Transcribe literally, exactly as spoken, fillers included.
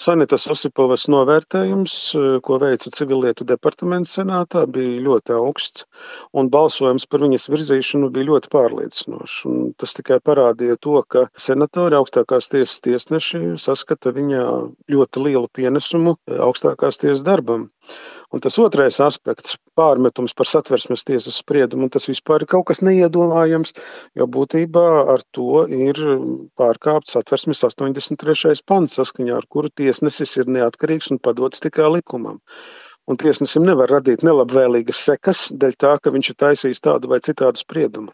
Sanitas Osipovas novērtējums, ko veica Civillietu departaments senātā, bija ļoti augsts, un balsojums par viņas virzīšanu bija ļoti pārliecinošs. Un tas tikai parādīja to, ka senatori augstākās tiesas tiesneši saskata viņā ļoti lielu pienesumu augstākās tiesas darbam. Un tas otrais aspekts, pārmetums par Satversmes tiesas spriedumu, un tas vispār ir kaut kas neiedomājams, jo būtībā ar to ir pārkāpts Satversmes astoņdesmit trešais pants, saskaņā ar kuru tiesnesis ir neatkarīgs un padots tikai likumam. Un tiesnesim nevar radīt nelabvēlīgas sekas dēļ tā, ka viņš ir taisījis tādu vai citādu spriedumu.